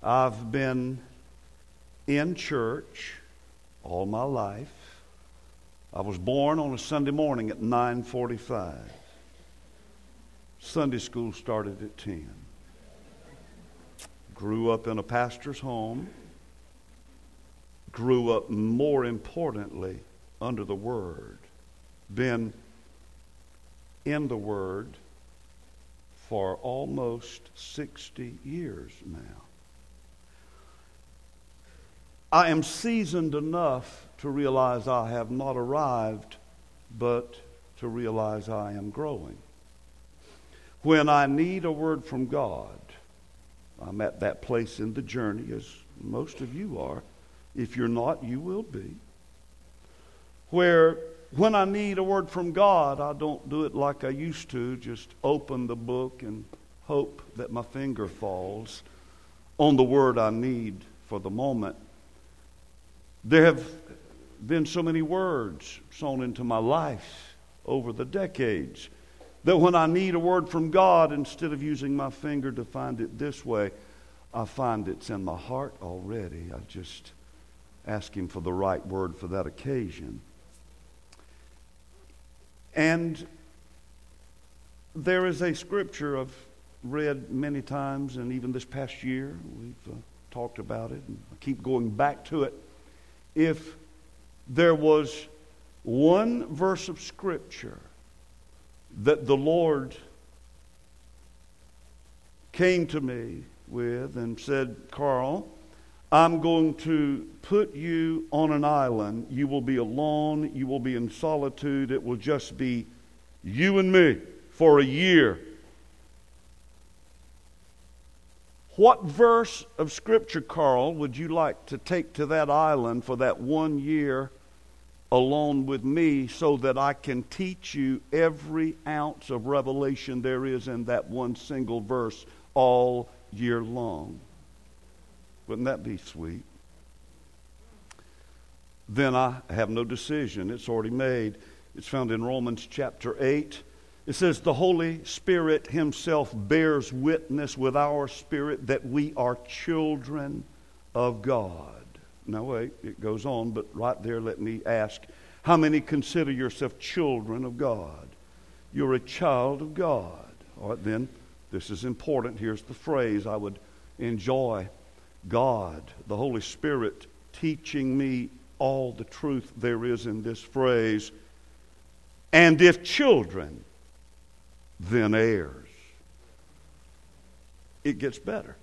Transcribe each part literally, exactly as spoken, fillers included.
I've been in church all my life. I was born on a Sunday morning at nine forty-five. Sunday school started at ten. Grew up in a pastor's home. Grew up, more importantly, under the Word. Been in the Word for almost sixty years now. I am seasoned enough to realize I have not arrived, but to realize I am growing. When I need a word from God, I'm at that place in the journey, as most of you are. If you're not, you will be. Where when I need a word from God, I don't do it like I used to, just open the book and hope that my finger falls on the word I need for the moment. There have been so many words sown into my life over the decades that when I need a word from God, instead of using my finger to find it this way, I find it's in my heart already. I just ask Him for the right word for that occasion. And there is a scripture I've read many times, and even this past year we've uh, talked about it, and I keep going back to it. If there was one verse of Scripture that the Lord came to me with and said, Carl, I'm going to put you on an island. You will be alone. You will be in solitude. It will just be you and me for a year. What verse of Scripture, Carl, would you like to take to that island for that one year alone with me so that I can teach you every ounce of revelation there is in that one single verse all year long? Wouldn't that be sweet? Then I have no decision. It's already made. It's found in Romans chapter eight. It says, the Holy Spirit Himself bears witness with our spirit that we are children of God. Now wait, it goes on, but right there let me ask, how many consider yourself children of God? You're a child of God. All right, then, this is important. Here's the phrase I would enjoy. God, the Holy Spirit, teaching me all the truth there is in this phrase. And if children, then heirs. It gets better.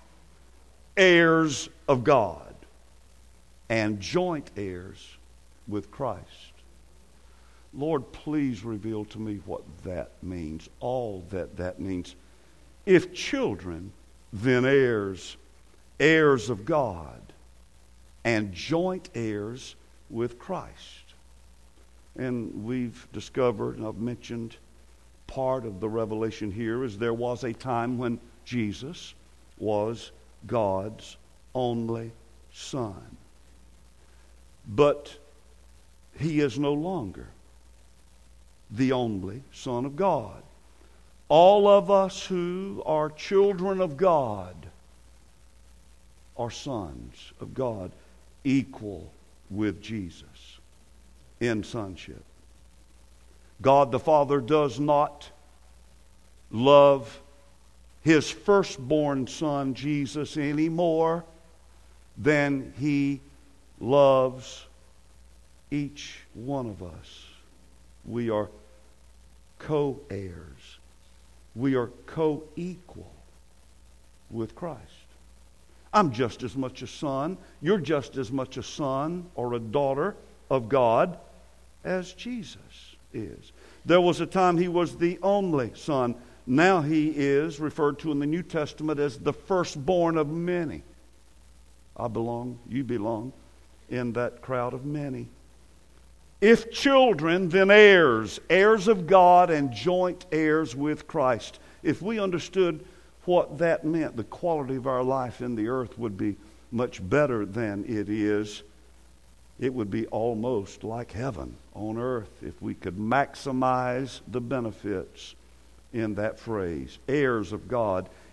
Heirs of God and joint heirs with Christ. Lord, please reveal to me what that means, all that that means. If children, then heirs, heirs of God and joint heirs with Christ. And we've discovered, and I've mentioned, part of the revelation here is there was a time when Jesus was God's only Son. But He is no longer the only Son of God. All of us who are children of God are sons of God, equal with Jesus in sonship. God the Father does not love His firstborn Son, Jesus, any more than He loves each one of us. We are co-heirs. We are co-equal with Christ. I'm just as much a son, you're just as much a son or a daughter of God as Jesus is. There was a time He was the only Son. Now He is referred to in the New Testament as the firstborn of many. I belong, you belong in that crowd of many. If children, then heirs, heirs of God and joint heirs with Christ. If we understood what that meant, the quality of our life in the earth would be much better than it is. It would be almost like heaven on earth if we could maximize the benefits in that phrase. Heirs of God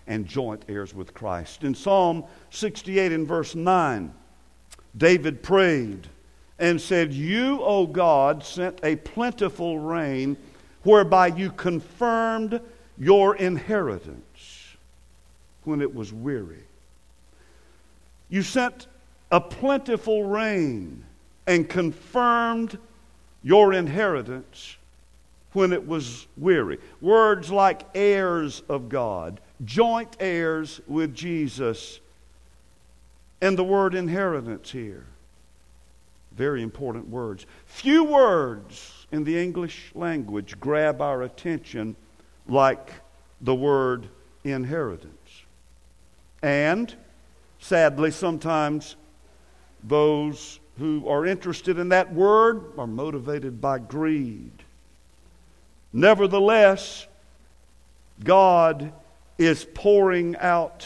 and joint heirs with Christ. In Psalm sixty-eight and verse nine, David prayed and said, "You, O God, sent a plentiful rain whereby you confirmed your inheritance when it was weary." You sent a plentiful rain and confirmed your inheritance when it was weary. Words like heirs of God, joint heirs with Jesus, and the word inheritance here. Very important words. Few words in the English language grab our attention like the word inheritance. And sadly, sometimes those who are interested in that word are motivated by greed. Nevertheless, God is pouring out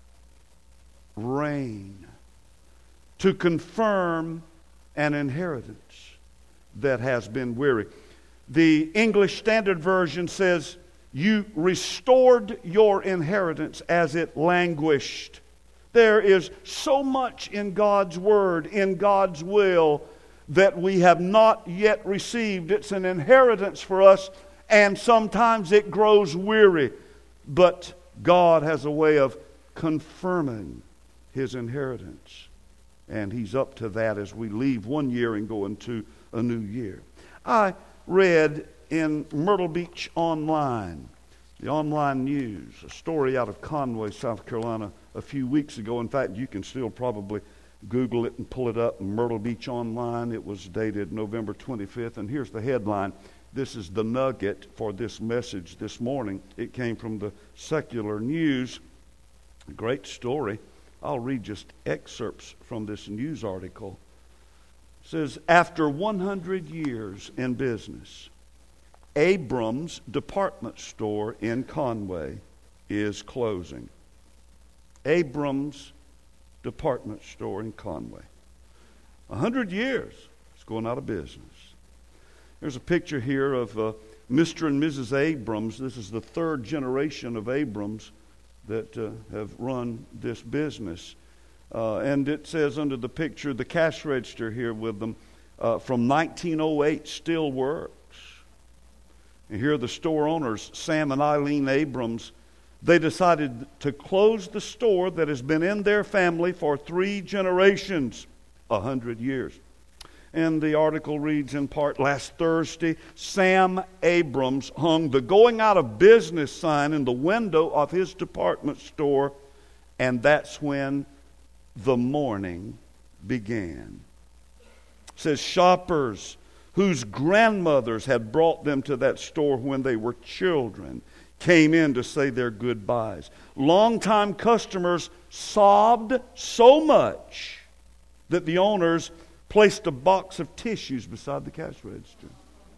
rain to confirm an inheritance that has been weary. The English Standard Version says, "You restored your inheritance as it languished." There is so much in God's Word, in God's will, that we have not yet received. It's an inheritance for us, and sometimes it grows weary. But God has a way of confirming His inheritance. And He's up to that as we leave one year and go into a new year. I read in Myrtle Beach Online, the online news, a story out of Conway, South Carolina, a few weeks ago. In fact, you can still probably Google it and pull it up, Myrtle Beach Online. It was dated November twenty-fifth, and here's the headline. This is the nugget for this message this morning. It came from the Secular News. A great story. I'll read just excerpts from this news article. It says, after one hundred years in business, Abrams Department Store in Conway is closing. Abrams Department Store in Conway. A hundred years, it's going out of business. There's a picture here of uh, Mister and Missus Abrams. This is the third generation of Abrams that uh, have run this business. Uh, and it says under the picture, the cash register here with them uh, from nineteen oh eight still works. And here are the store owners, Sam and Eileen Abrams. They decided to close the store that has been in their family for three generations, a hundred years. And the article reads in part, last Thursday, Sam Abrams hung the going out of business sign in the window of his department store, and that's when the mourning began. It says shoppers whose grandmothers had brought them to that store when they were children came in to say their goodbyes. Longtime customers sobbed so much that the owners placed a box of tissues beside the cash register.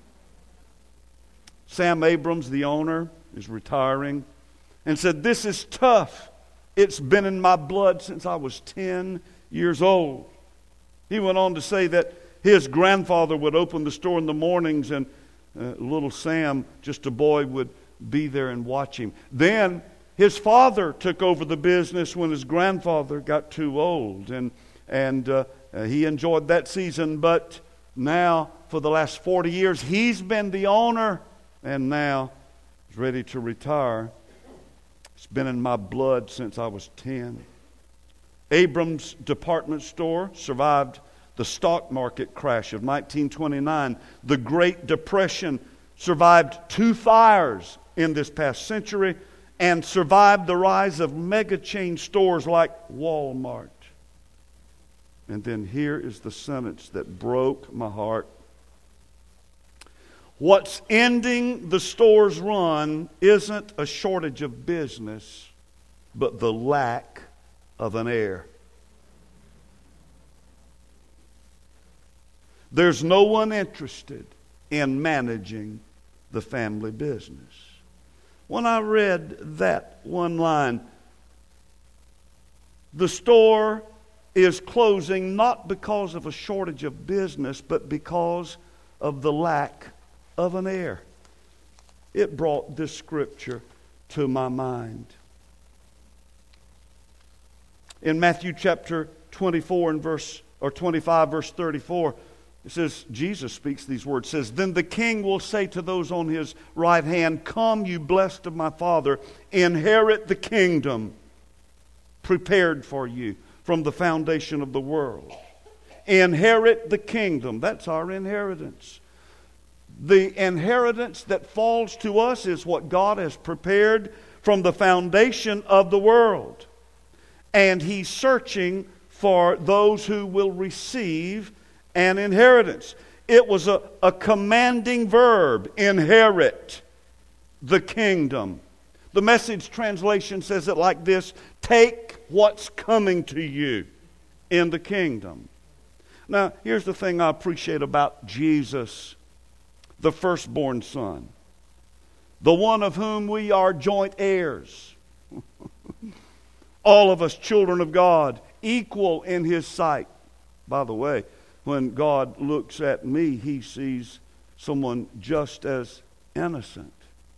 Sam Abrams, the owner, is retiring and said, "This is tough. It's been in my blood since I was ten years old." He went on to say that his grandfather would open the store in the mornings, and uh, little Sam, just a boy, would be there and watch him. Then his father took over the business when his grandfather got too old, and and uh, uh, he enjoyed that season. But now, for the last forty years, he's been the owner, and now he's ready to retire. It's been in my blood since I was ten. Abrams Department Store survived the stock market crash of nineteen twenty-nine. The Great Depression, survived two fires in this past century, and survived the rise of mega chain stores like Walmart. And then here is the sentence that broke my heart. What's ending the store's run isn't a shortage of business, but the lack of an heir. There's no one interested in managing the family business. When I read that one line, the store is closing not because of a shortage of business, but because of the lack of an heir. It brought this scripture to my mind. In Matthew chapter twenty-four and verse or twenty-five verse thirty-four, it says, Jesus speaks these words, says, "Then the king will say to those on his right hand, 'Come, you blessed of my Father, inherit the kingdom prepared for you from the foundation of the world.'" Inherit the kingdom. That's our inheritance. The inheritance that falls to us is what God has prepared from the foundation of the world. And He's searching for those who will receive an inheritance. It was a, a commanding verb, inherit the kingdom. The Message translation says it like this: take what's coming to you in the kingdom. Now, here's the thing I appreciate about Jesus, the firstborn Son, the one of whom we are joint heirs. All of us children of God, equal in His sight. By the way, when God looks at me, He sees someone just as innocent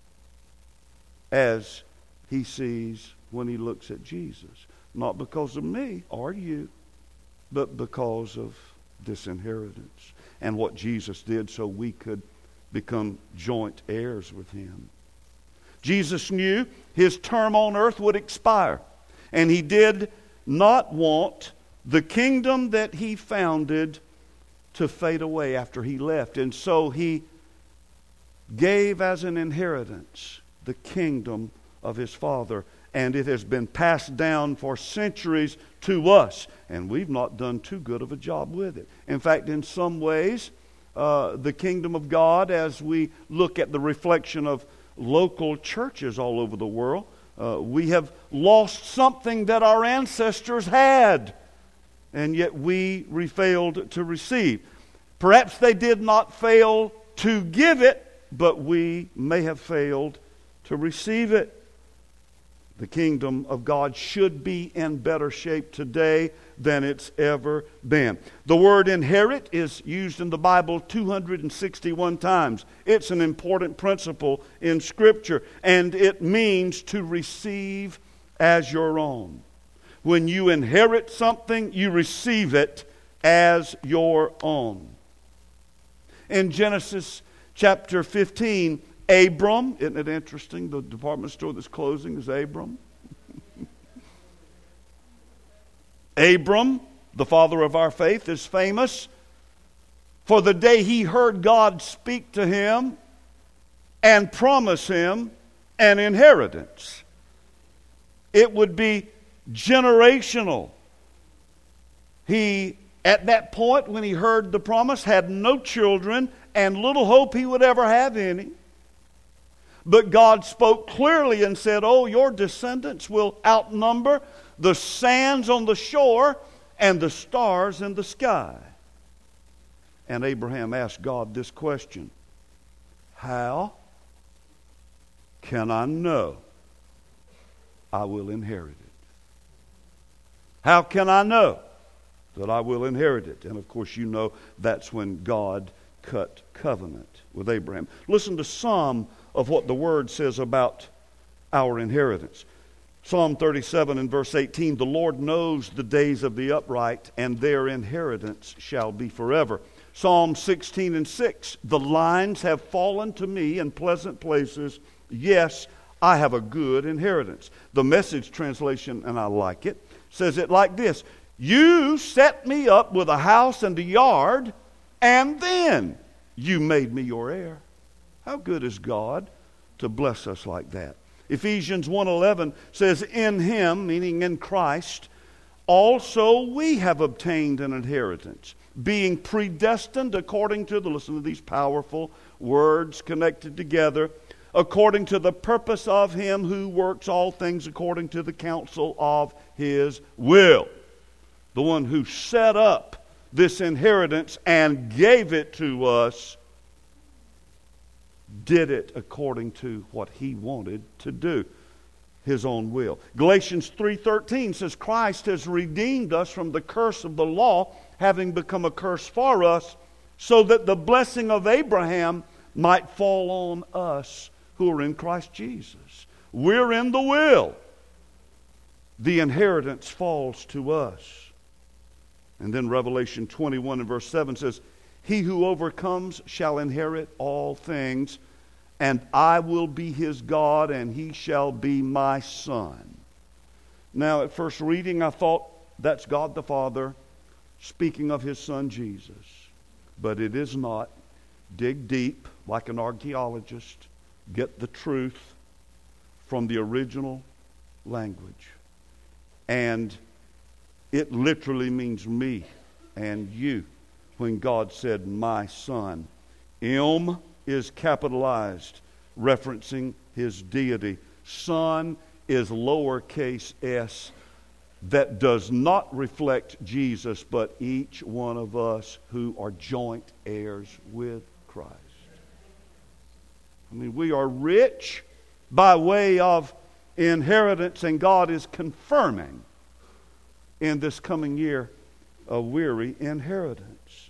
as He sees when He looks at Jesus. Not because of me or you, but because of this inheritance and what Jesus did so we could become joint heirs with Him. Jesus knew His term on earth would expire, and He did not want the kingdom that He founded to fade away after He left. And so He gave as an inheritance the kingdom of His Father. And it has been passed down for centuries to us. And we've not done too good of a job with it. In fact, in some ways, uh, the kingdom of God, as we look at the reflection of local churches all over the world, uh, we have lost something that our ancestors had. And yet we re- failed to receive. Perhaps they did not fail to give it, but we may have failed to receive it. The kingdom of God should be in better shape today than it's ever been. The word inherit is used in the Bible two hundred sixty-one times. It's an important principle in Scripture, and it means to receive as your own. When you inherit something, you receive it as your own. In Genesis chapter fifteen, Abram, isn't it interesting? The department store that's closing is Abram. Abram, the father of our faith, is famous for the day he heard God speak to him and promise him an inheritance. It would be generational. He, at that point when he heard the promise, had no children and little hope he would ever have any. But God spoke clearly and said, "Oh, your descendants will outnumber the sands on the shore and the stars in the sky." And Abraham asked God this question: how can I know I will inherit it? How can I know that I will inherit it? And of course, you know that's when God cut covenant with Abraham. Listen to some of what the Word says about our inheritance. Psalm thirty-seven and verse eighteen, "The Lord knows the days of the upright, and their inheritance shall be forever." Psalm sixteen and six, "The lines have fallen to me in pleasant places. Yes, I have a good inheritance." The Message translation, and I like it, says it like this: "You set me up with a house and a yard, and then you made me your heir." How good is God to bless us like that? Ephesians one eleven says, "In Him," meaning in Christ, "also we have obtained an inheritance, being predestined according to," the listen to these powerful words connected together, "according to the purpose of Him who works all things according to the counsel of His will." The one who set up this inheritance and gave it to us did it according to what He wanted to do, His own will. Galatians three thirteen says, "Christ has redeemed us from the curse of the law, having become a curse for us, so that the blessing of Abraham might fall on us." us who are in Christ Jesus. We're in the will. the inheritance falls to us. And then Revelation twenty-one and verse seven says, he who overcomes shall inherit all things, and I will be his God, and he shall be my son. Now, at first reading, I thought that's God the Father speaking of his son Jesus. But it is not. Dig deep, like an archaeologist. Get the truth from the original language. And it literally means me and you when God said, my son. M is capitalized, referencing his deity. Son is lowercase s, that does not reflect Jesus, but each one of us who are joint heirs with Christ. I mean, we are rich by way of inheritance, and God is confirming in this coming year a weary inheritance.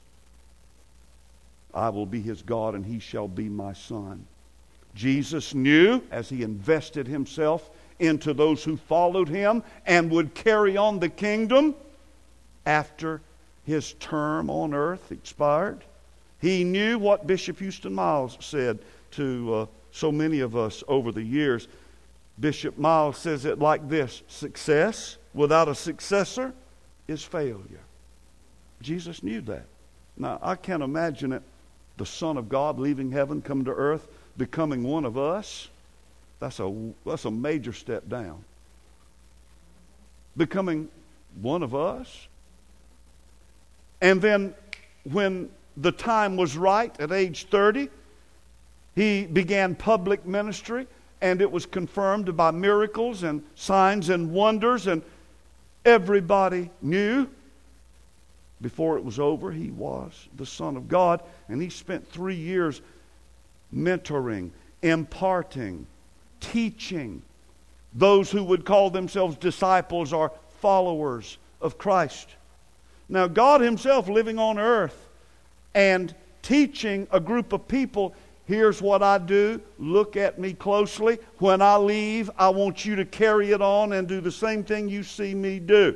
I will be his God, and he shall be my son. Jesus knew, as he invested himself into those who followed him and would carry on the kingdom after his term on earth expired. He knew what Bishop Houston Miles said to uh, so many of us over the years. Bishop Miles says it like this: success without a successor is failure. Jesus knew that. Now, I can't imagine it. The Son of God leaving heaven, coming to earth, becoming one of us. That's a, that's a major step down. Becoming one of us. And then when the time was right, at age thirty, he began public ministry, and it was confirmed by miracles and signs and wonders, and everybody knew before it was over he was the Son of God. And he spent three years mentoring, imparting, teaching those who would call themselves disciples or followers of Christ. Now, God himself living on earth and teaching a group of people, here's what I do, look at me closely. When I leave, I want you to carry it on and do the same thing you see me do.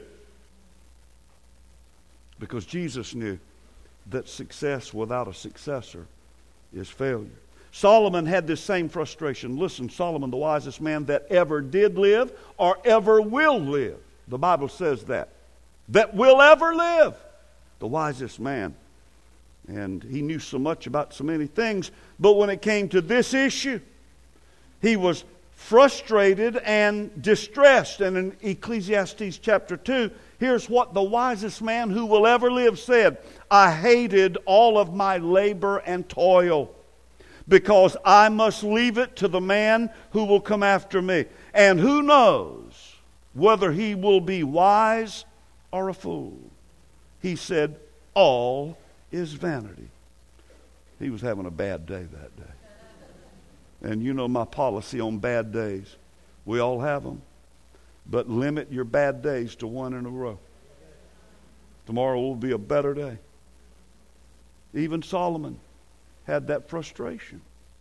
Because Jesus knew that success without a successor is failure. Solomon had this same frustration. Listen, Solomon, the wisest man that ever did live or ever will live. The Bible says that. That will ever live. The wisest man. And he knew so much about so many things. But when it came to this issue, he was frustrated and distressed. And in Ecclesiastes chapter two, here's what the wisest man who will ever live said: I hated all of my labor and toil, because I must leave it to the man who will come after me. And who knows whether he will be wise or a fool. He said, all is vanity. He was having a bad day that day. And you know my policy on bad days. We all have them. But limit your bad days to one in a row. Tomorrow will be a better day. Even Solomon had that frustration.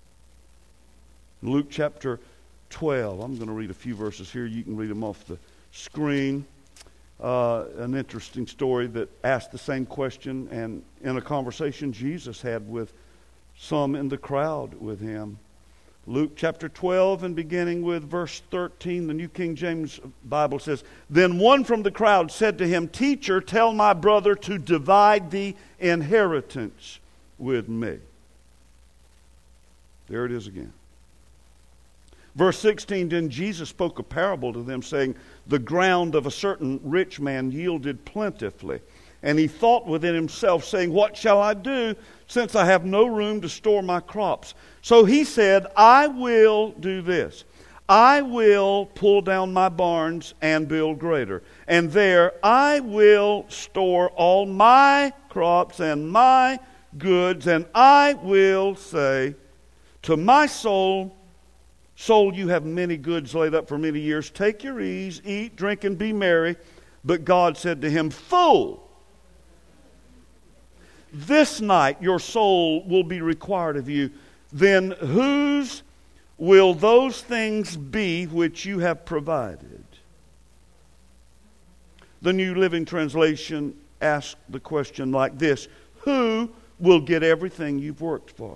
Luke chapter twelve. I'm going to read a few verses here. You can read them off the screen. Uh, an interesting story that asked the same question, and in a conversation Jesus had with some in the crowd with him. Luke chapter twelve, and beginning with verse thirteen, the New King James Bible says, Then one from the crowd said to him, Teacher, tell my brother to divide the inheritance with me. There it is again. Verse sixteen, Then Jesus spoke a parable to them, saying, The ground of a certain rich man yielded plentifully. And he thought within himself, saying, What shall I do, since I have no room to store my crops? So he said, I will do this. I will pull down my barns and build greater. And there I will store all my crops and my goods. And I will say to my soul, Soul, you have many goods laid up for many years. Take your ease, eat, drink, and be merry. But God said to him, Fool! This night your soul will be required of you. Then whose will those things be which you have provided? The New Living Translation asks the question like this: who will get everything you've worked for?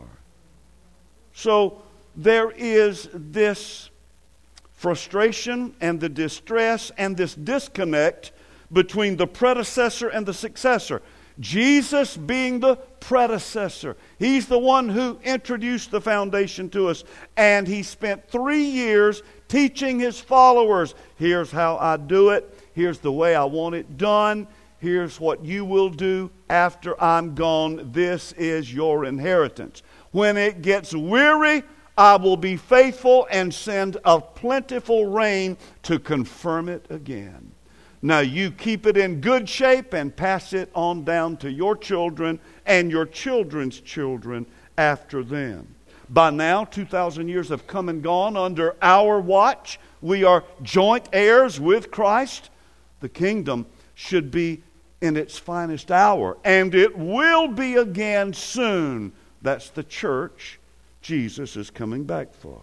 So there is this frustration and the distress and this disconnect between the predecessor and the successor. Jesus being the predecessor. He's the one who introduced the foundation to us. And he spent three years teaching his followers, here's how I do it. Here's the way I want it done. Here's what you will do after I'm gone. This is your inheritance. When it gets weary, I will be faithful and send a plentiful rain to confirm it again. Now you keep it in good shape and pass it on down to your children and your children's children after them. By now, two thousand years have come and gone under our watch. We are joint heirs with Christ. The kingdom should be in its finest hour, and it will be again soon. That's the church Jesus is coming back for.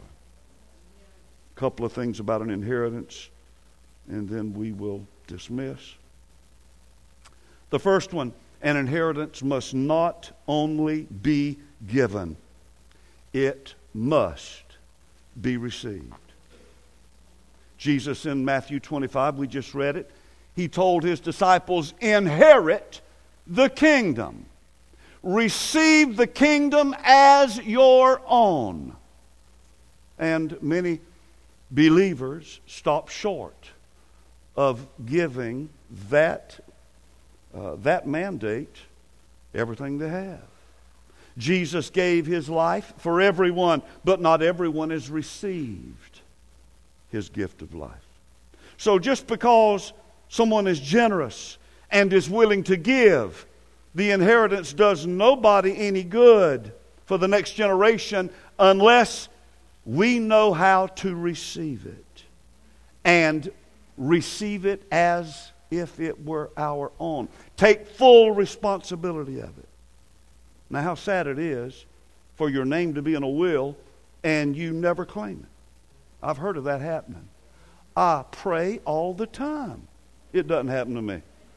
A couple of things about an inheritance, and then we will dismiss. The first one, an inheritance must not only be given, it must be received. Jesus in Matthew twenty-five, we just read it, he told his disciples, inherit the kingdom. Receive the kingdom as your own. And many believers stop short of giving that, uh, that mandate everything they have. Jesus gave his life for everyone, but not everyone has received his gift of life. So just because someone is generous and is willing to give, the inheritance does nobody any good for the next generation unless we know how to receive it and receive it as if it were our own. Take full responsibility of it. Now, how sad it is for your name to be in a will and you never claim it. I've heard of that happening. I pray all the time. It doesn't happen to me.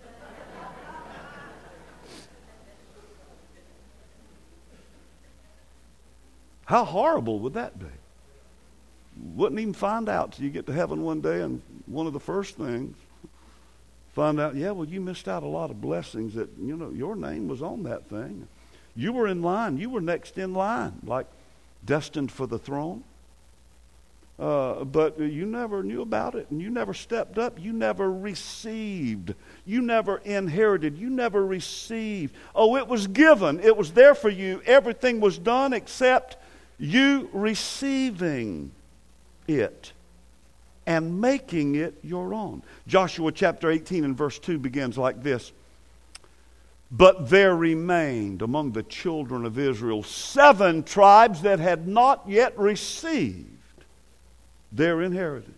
How horrible would that be? Wouldn't even find out till you get to heaven one day, and one of the first things, find out, yeah, well, you missed out a lot of blessings that, you know, your name was on that thing. You were in line. You were next in line, like destined for the throne. Uh, but you never knew about it, and you never stepped up. You never received. You never inherited. You never received. Oh, it was given. It was there for you. Everything was done except you receiving it and making it your own. Joshua chapter eighteen and verse two begins like this. But there remained among the children of Israel seven tribes that had not yet received their inheritance.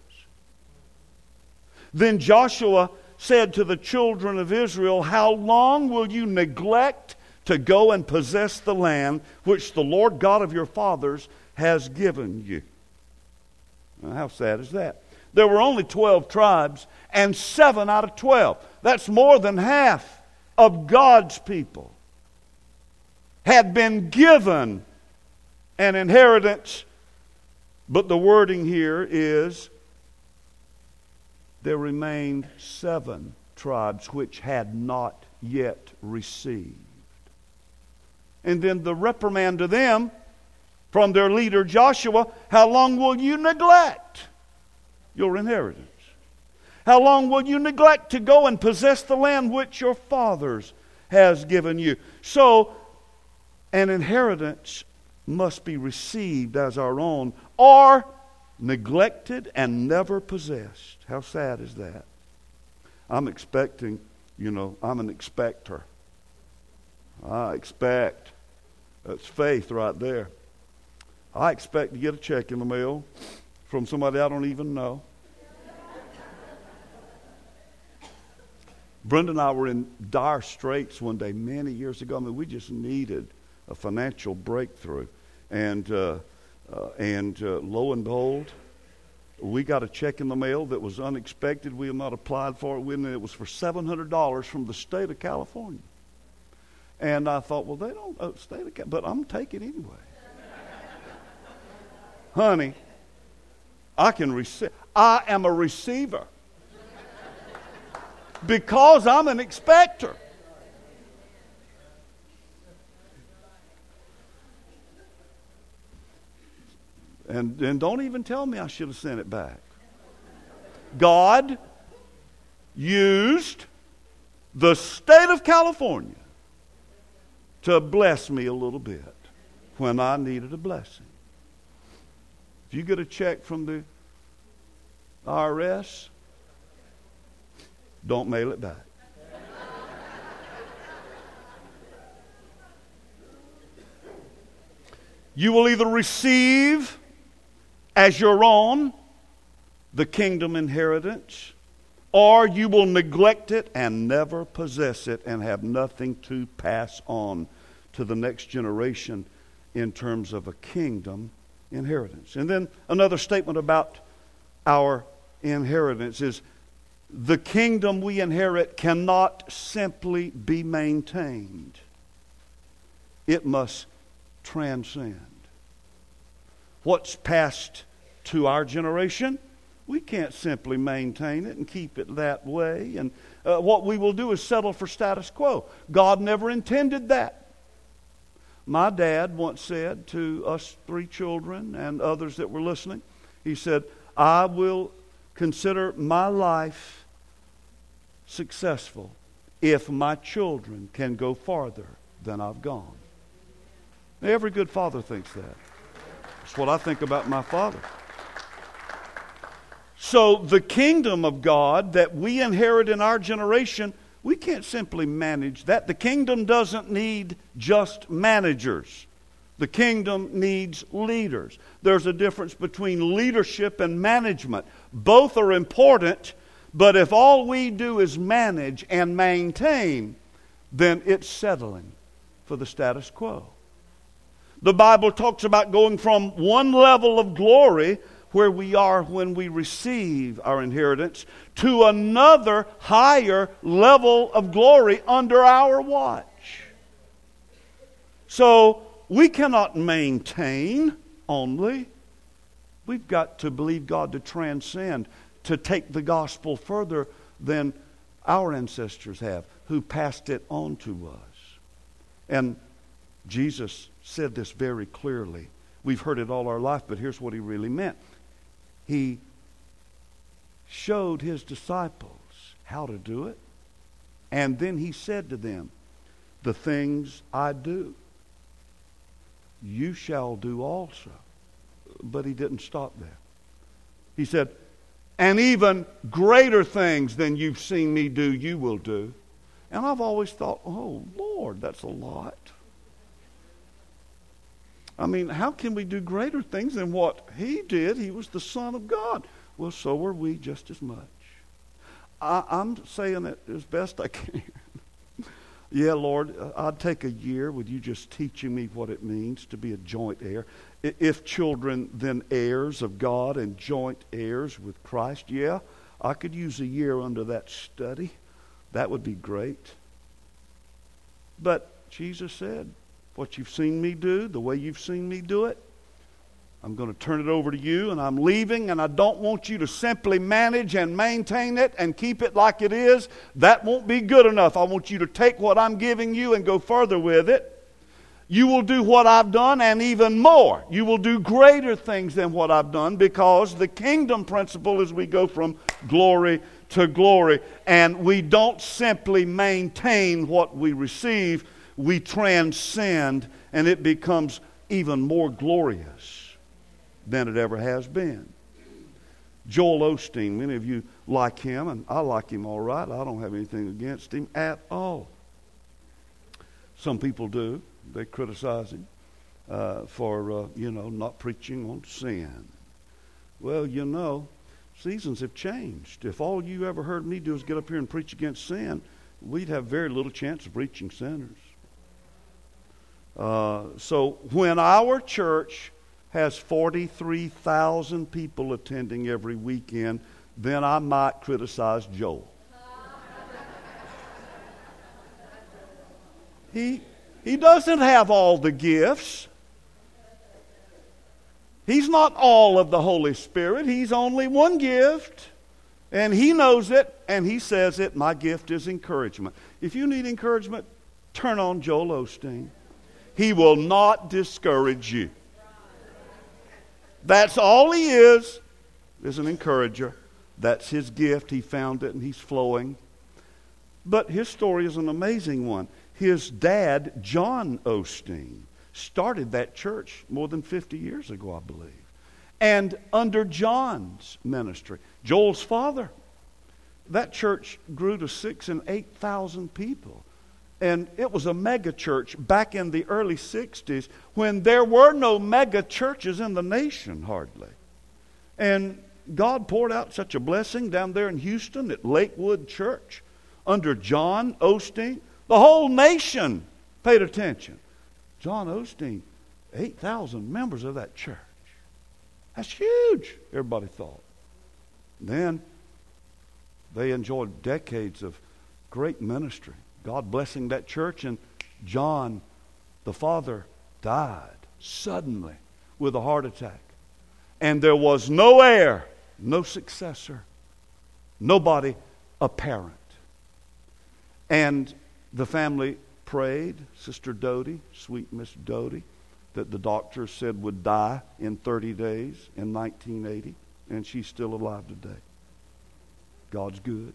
Then Joshua said to the children of Israel, how long will you neglect to go and possess the land which the Lord God of your fathers has given you? Now, how sad is that? There were only twelve tribes, and seven out of twelve. That's more than half of God's people had been given an inheritance. But the wording here is, there remained seven tribes which had not yet received. And then the reprimand to them from their leader Joshua, how long will you neglect your inheritance? How long will you neglect to go and possess the land which your fathers has given you? So, an inheritance must be received as our own, or neglected and never possessed. How sad is that? I'm expecting, you know, I'm an expector. I expect. That's faith right there. I expect to get a check in the mail from somebody I don't even know. Brenda and I were in dire straits one day many years ago. I mean, we just needed a financial breakthrough. And uh, uh, and uh, lo and behold, We got a check in the mail that was unexpected. We had not applied for it. And it was for seven hundred dollars from the state of California. And I thought, well, they don't, uh, state of California, but I'm going to take it anyway. Honey, I can receive. I am a receiver. Because I'm an expector. And, and don't even tell me I should have sent it back. God used the state of California to bless me a little bit when I needed a blessing. If you get a check from the I R S, don't mail it back. You will either receive as your own the kingdom inheritance, or you will neglect it and never possess it and have nothing to pass on to the next generation in terms of a kingdom inheritance. And then another statement about our inheritance is the kingdom we inherit cannot simply be maintained. It must transcend. What's passed to our generation, we can't simply maintain it and keep it that way. And uh, what we will do is settle for status quo. God never intended that. My dad once said to us three children and others that were listening, he said, I will consider my life successful if my children can go farther than I've gone. Now, every good father thinks that. That's what I think about my father. So the kingdom of God that we inherit in our generation, we can't simply manage that. The kingdom doesn't need just managers. The kingdom needs leaders. There's a difference between leadership and management. Both are important, but if all we do is manage and maintain, then it's settling for the status quo. The Bible talks about going from one level of glory, where we are when we receive our inheritance, to another higher level of glory under our watch. So we cannot maintain only. We've got to believe God to transcend, to take the gospel further than our ancestors have, who passed it on to us. And Jesus said this very clearly. We've heard it all our life, but here's what he really meant. He showed his disciples how to do it. And then he said to them, the things I do, you shall do also. But he didn't stop there. He said, and even greater things than you've seen me do, you will do. And I've always thought, oh, Lord, that's a lot. I mean, how can we do greater things than what he did? He was the Son of God. Well, so are we just as much. I, I'm saying it as best I can. Yeah, Lord, I'd take a year with you just teaching me what it means to be a joint heir. If children, then heirs of God and joint heirs with Christ, yeah, I could use a year under that study. That would be great. But Jesus said, what you've seen me do, the way you've seen me do it, I'm going to turn it over to you, and I'm leaving, and I don't want you to simply manage and maintain it and keep it like it is. That won't be good enough. I want you to take what I'm giving you and go further with it. You will do what I've done and even more. You will do greater things than what I've done, because the kingdom principle is we go from glory to glory, and we don't simply maintain what we receive. We transcend, and it becomes even more glorious than it ever has been. Joel Osteen, many of you like him, and I like him all right. I don't have anything against him at all. Some people do. They criticize him uh, for, uh, you know, not preaching on sin. Well, you know, seasons have changed. If all you ever heard me do is get up here and preach against sin, we'd have very little chance of reaching sinners. Uh, so when our church has forty-three thousand people attending every weekend, then I might criticize Joel. He, he doesn't have all the gifts. He's not all of the Holy Spirit. He's only one gift. And he knows it, and he says it. My gift is encouragement. If you need encouragement, turn on Joel Osteen. He will not discourage you. That's all he is, is an encourager. That's his gift. He found it, and he's flowing. But his story is an amazing one. His dad, John Osteen, started that church more than fifty years ago, I believe. And under John's ministry, Joel's father, that church grew to six and eight thousand people. And it was a mega church back in the early sixties when there were no mega churches in the nation, hardly. And God poured out such a blessing down there in Houston at Lakewood Church under John Osteen. The whole nation paid attention. John Osteen, eight thousand members of that church. That's huge, everybody thought. Then they enjoyed decades of great ministry. God blessing that church, and John, the father, died suddenly with a heart attack. And there was no heir, no successor, nobody apparent. And the family prayed, Sister Doty, sweet Miss Doty, that the doctor said would die in thirty days in nineteen eighty, and she's still alive today. God's good.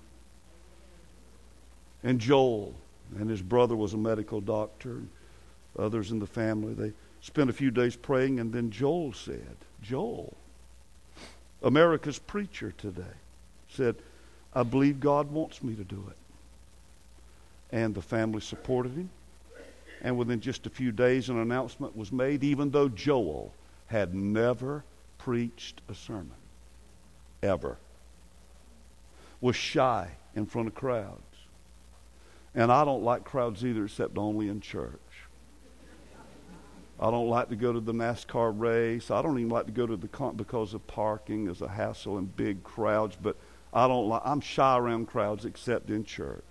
And Joel, and his brother was a medical doctor, and others in the family, they spent a few days praying, and then Joel said, Joel, America's preacher today, said, I believe God wants me to do it. And the family supported him. And within just a few days, an announcement was made, even though Joel had never preached a sermon, ever. Was shy in front of crowds. And I don't like crowds either, except only in church. I don't like to go to the NASCAR race. I don't even like to go to the con because of parking is a hassle and big crowds. But I don't like. I'm shy around crowds except in church.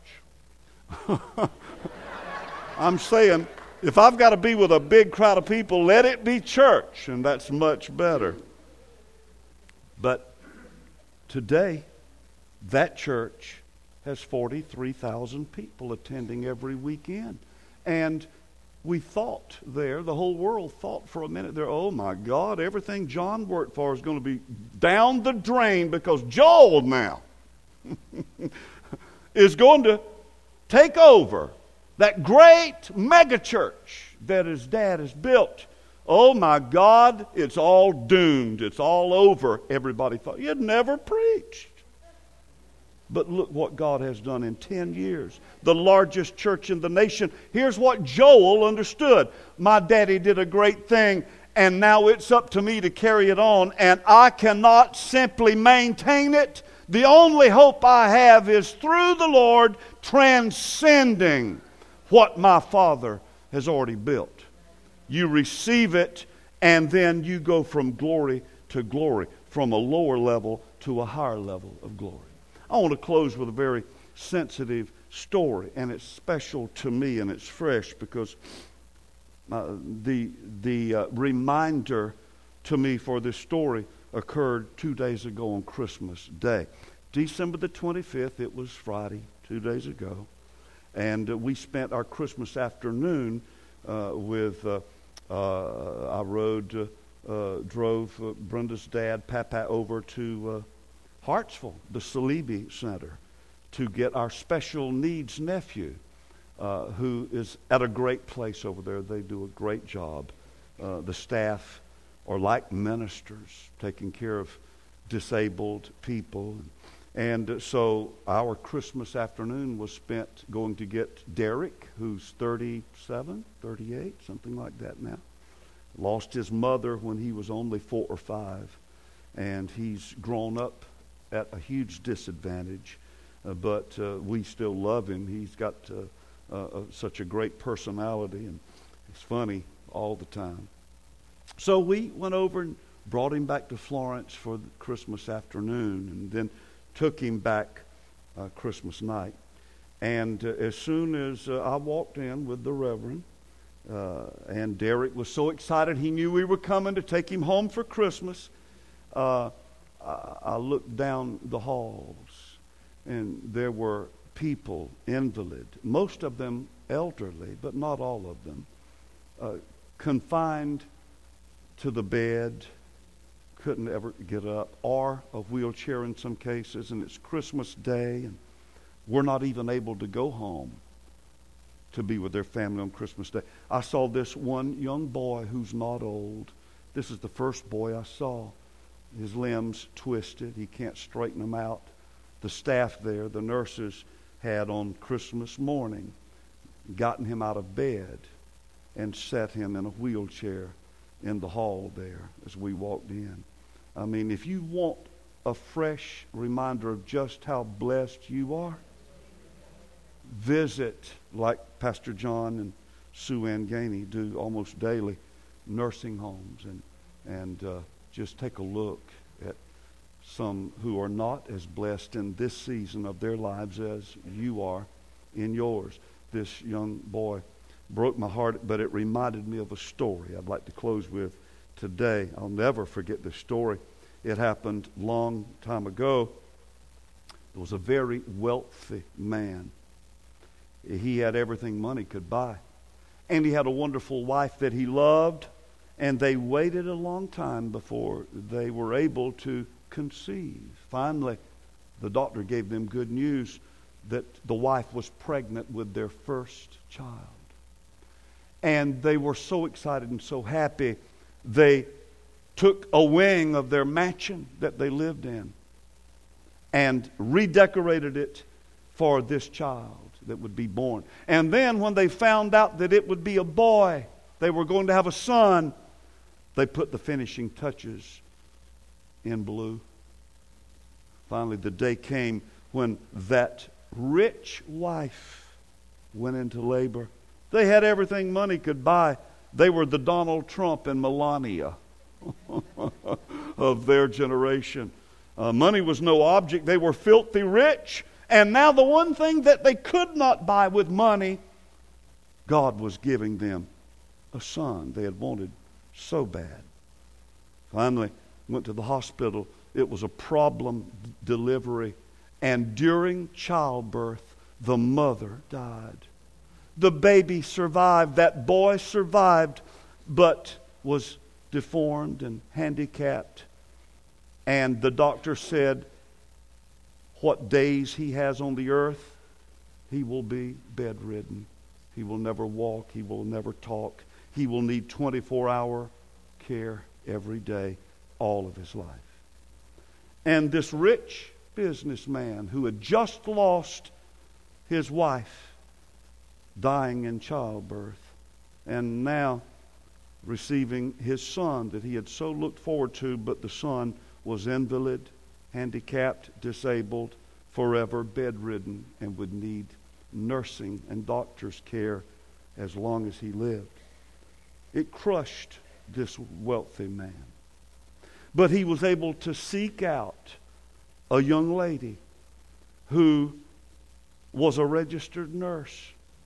I'm saying, if I've got to be with a big crowd of people, let it be church, and that's much better. But today, that church has forty-three thousand people attending every weekend. And we thought there, the whole world thought for a minute there, oh my God, everything John worked for is going to be down the drain because Joel now is going to take over that great megachurch that his dad has built. Oh my God, it's all doomed. It's all over. Everybody thought he had never preached. But look what God has done in ten years. The largest church in the nation. Here's what Joel understood. My daddy did a great thing, and now it's up to me to carry it on, and I cannot simply maintain it. The only hope I have is through the Lord transcending what my Father has already built. You receive it, and then you go from glory to glory, from a lower level to a higher level of glory. I want to close with a very sensitive story, and it's special to me, and it's fresh because uh, the, the uh, reminder to me for this story occurred two days ago on Christmas Day. December the twenty-fifth, it was Friday, two days ago, and uh, we spent our Christmas afternoon uh, with, uh, uh, I rode, uh, uh, drove uh, Brenda's dad, Papa, over to uh, Hartsville, the Salibi Center, to get our special needs nephew, uh, who is at a great place over there. They do a great job. Uh, the staff are like ministers, taking care of disabled people. And so our Christmas afternoon was spent going to get Derek, who's thirty-seven, thirty-eight, something like that now. Lost his mother when he was only four or five. And he's grown up at a huge disadvantage. Uh, but uh, we still love him. He's got uh, uh, uh, such a great personality, and he's funny all the time. So we went over and brought him back to Florence for the Christmas afternoon, and then took him back uh, Christmas night. And uh, as soon as uh, I walked in with the Reverend, uh, and Derek was so excited, he knew we were coming to take him home for Christmas. Uh, I, I looked down the halls, and there were people, invalid, most of them elderly, but not all of them, uh, confined to the bed, couldn't ever get up, or a wheelchair in some cases, and it's Christmas Day, and we're not even able to go home to be with their family on Christmas Day. I saw this one young boy who's not old. This is the first boy I saw. His limbs twisted. He can't straighten them out. The staff there, the nurses, had on Christmas morning gotten him out of bed and set him in a wheelchair in the hall there as we walked in. I mean, if you want a fresh reminder of just how blessed you are, visit, like Pastor John and Sue Ann Gainey do almost daily, nursing homes, and and uh, just take a look at some who are not as blessed in this season of their lives as you are in yours. This young boy broke my heart, but it reminded me of a story I'd like to close with today. I'll never forget this story. It happened long time ago. There was a very wealthy man. He had everything money could buy. And he had a wonderful wife that he loved. And they waited a long time before they were able to conceive. Finally, the doctor gave them good news that the wife was pregnant with their first child. And they were so excited and so happy, they took a wing of their mansion that they lived in and redecorated it for this child that would be born. And then when they found out that it would be a boy, they were going to have a son, they put the finishing touches in blue. Finally, the day came when that rich wife went into labor. They had everything money could buy. They were the Donald Trump and Melania of their generation. Uh, money was no object. They were filthy rich. And now the one thing that they could not buy with money, God was giving them a son they had wanted so bad. Finally, went to the hospital. It was a problem delivery. And during childbirth, the mother died. The baby survived. That boy survived, but was deformed and handicapped. And the doctor said, what days he has on the earth, he will be bedridden. He will never walk. He will never talk. He will need twenty-four hour care every day, all of his life. And this rich businessman who had just lost his wife, dying in childbirth, and now receiving his son that he had so looked forward to, but the son was invalid, handicapped, disabled, forever bedridden, and would need nursing and doctor's care as long as he lived. It crushed this wealthy man. But he was able to seek out a young lady who was a registered nurse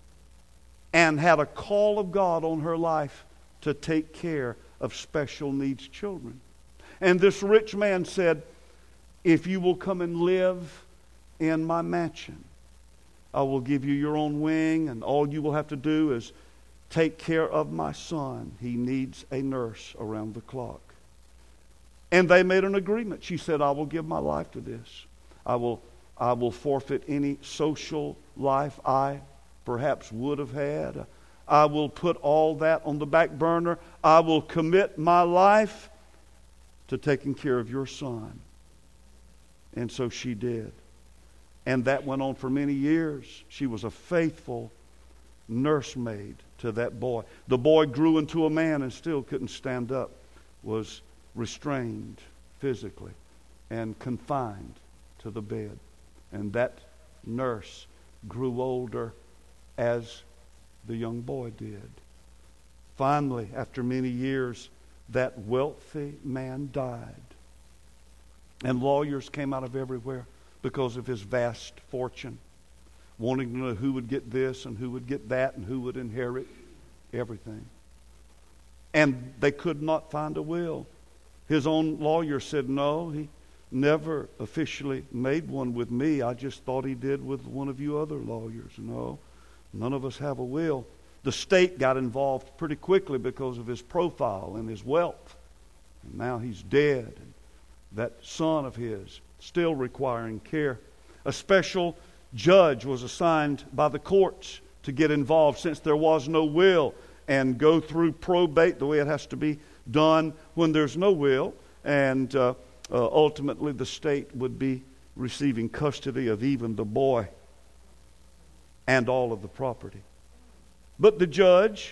and had a call of God on her life to take care of special needs children. And this rich man said, if you will come and live in my mansion, I will give you your own wing, and all you will have to do is take care of my son. He needs a nurse around the clock. And they made an agreement. She said, I will give my life to this. I will, I will forfeit any social life I perhaps would have had. I will put all that on the back burner. I will commit my life to taking care of your son. And so she did. And that went on for many years. She was a faithful nursemaid to that boy. The boy grew into a man and still couldn't stand up, was restrained physically and confined to the bed. And that nurse grew older as the young boy did. Finally, after many years, that wealthy man died. And lawyers came out of everywhere because of his vast fortune, wanting to know who would get this and who would get that and who would inherit everything. And they could not find a will. His own lawyer said, no, he never officially made one with me. I just thought he did with one of you other lawyers. No, none of us have a will. The state got involved pretty quickly because of his profile and his wealth. And now he's dead. And that son of his still requiring care. A special judge was assigned by the courts to get involved since there was no will and go through probate the way it has to be done when there's no will. And uh, uh, ultimately the state would be receiving custody of even the boy and all of the property. But the judge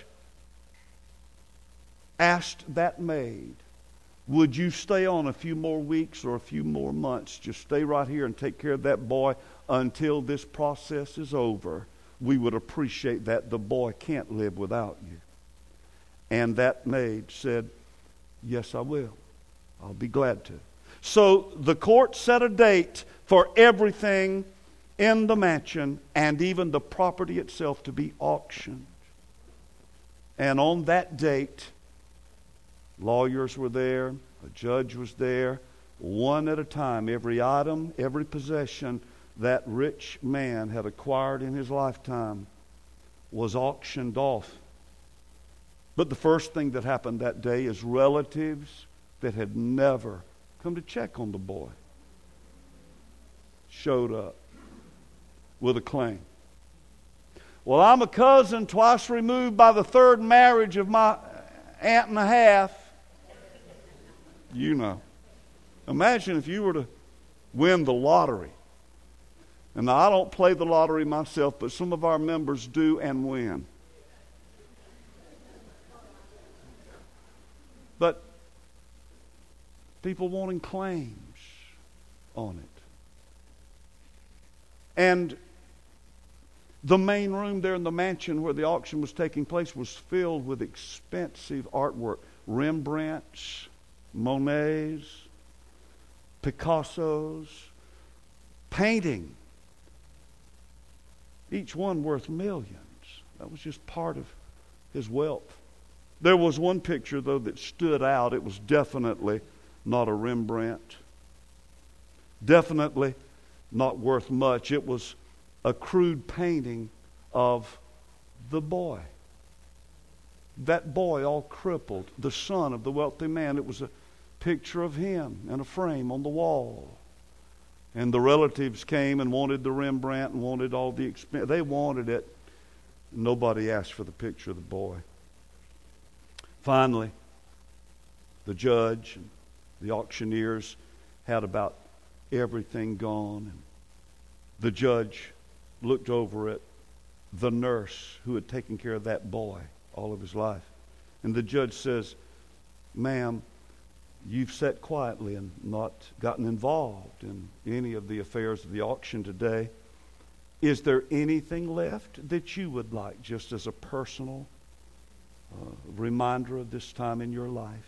asked that maid, would you stay on a few more weeks or a few more months? Just stay right here and take care of that boy until this process is over. We would appreciate that. The boy can't live without you. And that maid said, yes, I will. I'll be glad to. So the court set a date for everything in the mansion and even the property itself to be auctioned. And on that date, lawyers were there, a judge was there, one at a time. Every item, every possession that rich man had acquired in his lifetime was auctioned off. But the first thing that happened that day is relatives that had never come to check on the boy showed up with a claim. Well, I'm a cousin twice removed by the third marriage of my aunt and a half. You know. Imagine if you were to win the lottery. And now, I don't play the lottery myself, but some of our members do and win. But people wanting claims on it. And the main room there in the mansion where the auction was taking place was filled with expensive artwork. Rembrandts, Monets, Picassos, painting. Each one worth millions. That was just part of his wealth. There was one picture, though, that stood out. It was definitely not a Rembrandt. Definitely not worth much. It was a crude painting of the boy. That boy all crippled, the son of the wealthy man. It was a picture of him in a frame on the wall. And the relatives came and wanted the Rembrandt and wanted all the expense. They wanted it. Nobody asked for the picture of the boy. Finally, the judge and the auctioneers had about everything gone. And the judge looked over at the nurse who had taken care of that boy all of his life. And the judge says, ma'am, you've sat quietly and not gotten involved in any of the affairs of the auction today. Is there anything left that you would like, just as a personal uh, reminder of this time in your life?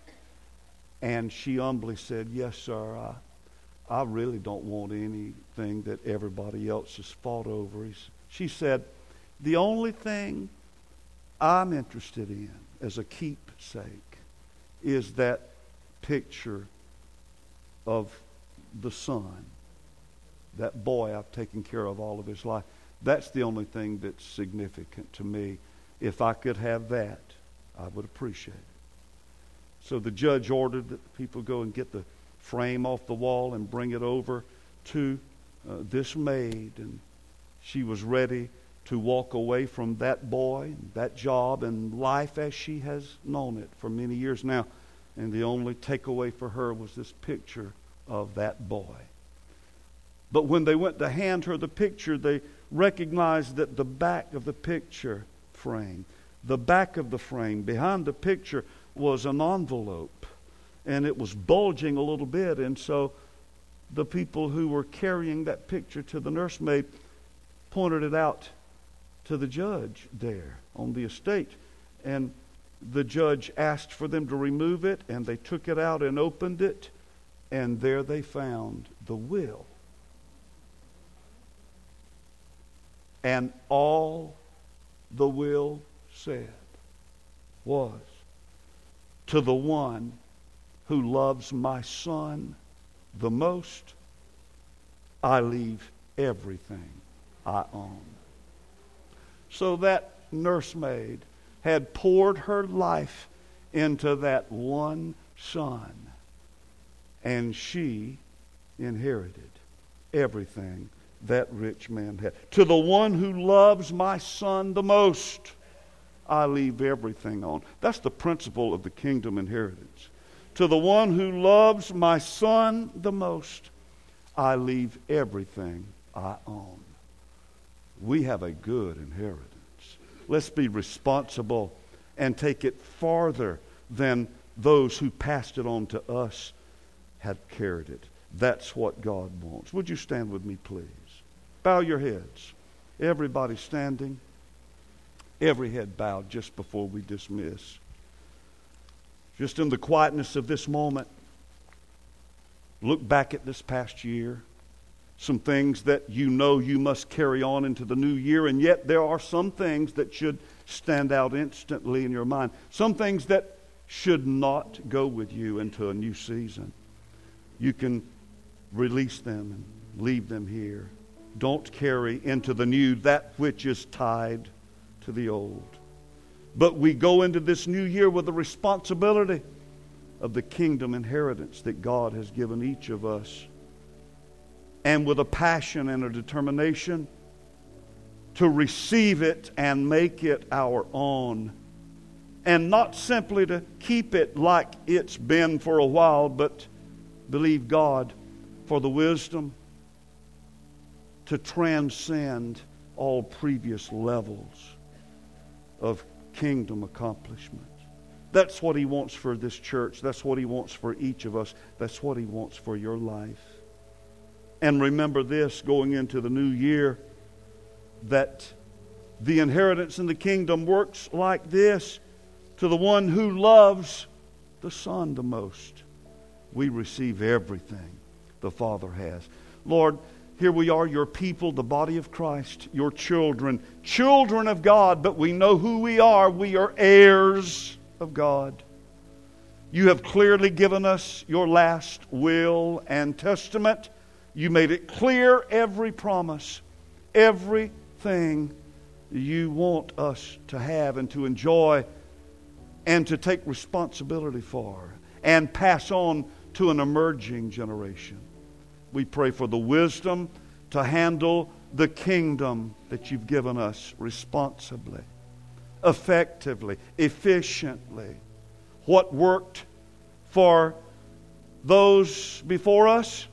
And she humbly said, yes, sir, I, I really don't want anything that everybody else has fought over. She said, the only thing I'm interested in as a keepsake is that picture of the son, that boy I've taken care of all of his life. That's the only thing that's significant to me. If I could have that, I would appreciate it. So the judge ordered that the people go and get the frame off the wall and bring it over to uh, this maid. And she was ready to walk away from that boy, that job, and life as she has known it for many years now. And the only takeaway for her was this picture of that boy. But when they went to hand her the picture, they recognized that the back of the picture frame, the back of the frame, behind the picture was an envelope. And it was bulging a little bit. And so the people who were carrying that picture to the nursemaid pointed it out to the judge there on the estate. And the judge asked for them to remove it, and they took it out and opened it, and there they found the will. And all the will said was, to the one who loves my son the most, I leave everything I own. So that nursemaid had poured her life into that one son, and she inherited everything that rich man had. To the one who loves my son the most, I leave everything on. That's the principle of the kingdom inheritance. To the one who loves my son the most, I leave everything I own. We have a good inheritance. Let's be responsible and take it farther than those who passed it on to us had carried it. That's what God wants. Would you stand with me, please? Bow your heads. Everybody standing. Every head bowed just before we dismiss. Just in the quietness of this moment, look back at this past year. Some things that you know you must carry on into the new year, and yet there are some things that should stand out instantly in your mind. Some things that should not go with you into a new season. You can release them and leave them here. Don't carry into the new that which is tied to the old. But we go into this new year with the responsibility of the kingdom inheritance that God has given each of us, and with a passion and a determination to receive it and make it our own, and not simply to keep it like it's been for a while, but believe God for the wisdom to transcend all previous levels of kingdom accomplishment. That's what He wants for this church. That's what He wants for each of us. That's what He wants for your life. And remember this, going into the new year, that the inheritance in the kingdom works like this. To the one who loves the Son the most, we receive everything the Father has. Lord, here we are, your people, the body of Christ, your children, children of God, but we know who we are. We are heirs of God. You have clearly given us your last will and testament. You made it clear, every promise, everything you want us to have and to enjoy and to take responsibility for and pass on to an emerging generation. We pray for the wisdom to handle the kingdom that you've given us responsibly, effectively, efficiently. What worked for those before us,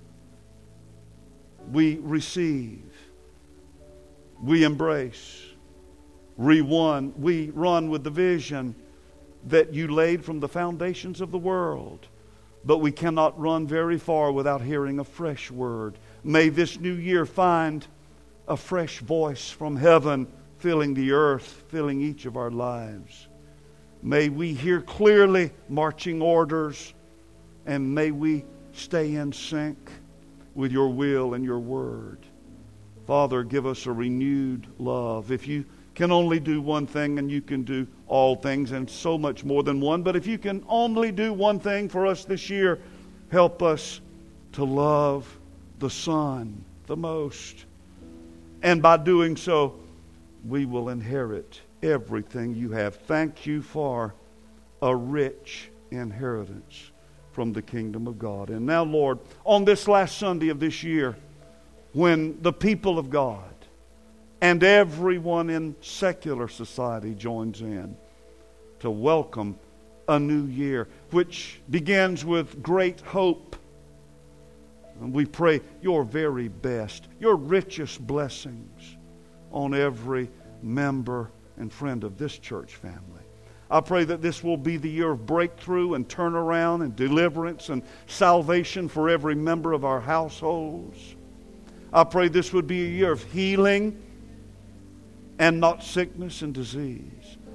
we receive, we embrace, we run, we run with the vision that you laid from the foundations of the world. But we cannot run very far without hearing a fresh word. May this new year find a fresh voice from heaven filling the earth, filling each of our lives. May we hear clearly marching orders, and may we stay in sync with your will and your word. Father, give us a renewed love. If you can only do one thing, and you can do all things and so much more than one, but if you can only do one thing for us this year, help us to love the Son the most. And by doing so, we will inherit everything you have. Thank you for a rich inheritance from the kingdom of God. And now, Lord, on this last Sunday of this year, when the people of God and everyone in secular society joins in to welcome a new year, which begins with great hope. And we pray your very best, your richest blessings on every member and friend of this church family. I pray that this will be the year of breakthrough and turnaround and deliverance and salvation for every member of our households. I pray this would be a year of healing and not sickness and disease.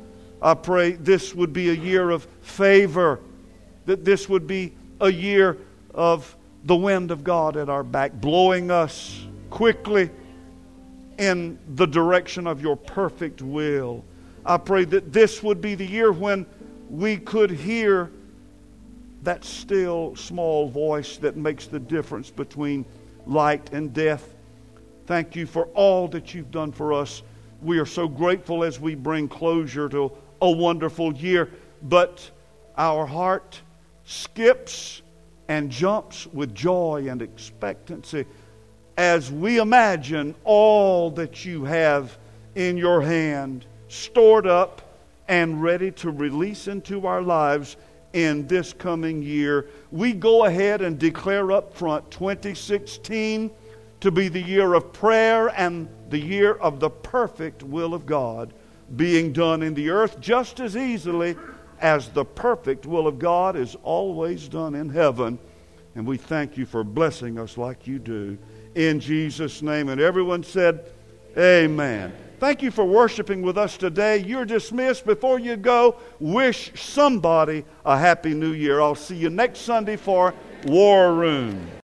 I pray this would be a year of favor, that this would be a year of the wind of God at our back, blowing us quickly in the direction of your perfect will. I pray that this would be the year when we could hear that still small voice that makes the difference between light and death. Thank you for all that you've done for us. We are so grateful as we bring closure to a wonderful year, but our heart skips and jumps with joy and expectancy as we imagine all that you have in your hand, stored up and ready to release into our lives in this coming year. We go ahead and declare up front twenty sixteen to be the year of prayer and the year of the perfect will of God being done in the earth just as easily as the perfect will of God is always done in heaven. And we thank you for blessing us like you do. In Jesus' name. And everyone said, amen. Thank you for worshiping with us today. You're dismissed. Before you go, wish somebody a happy new year. I'll see you next Sunday for War Room.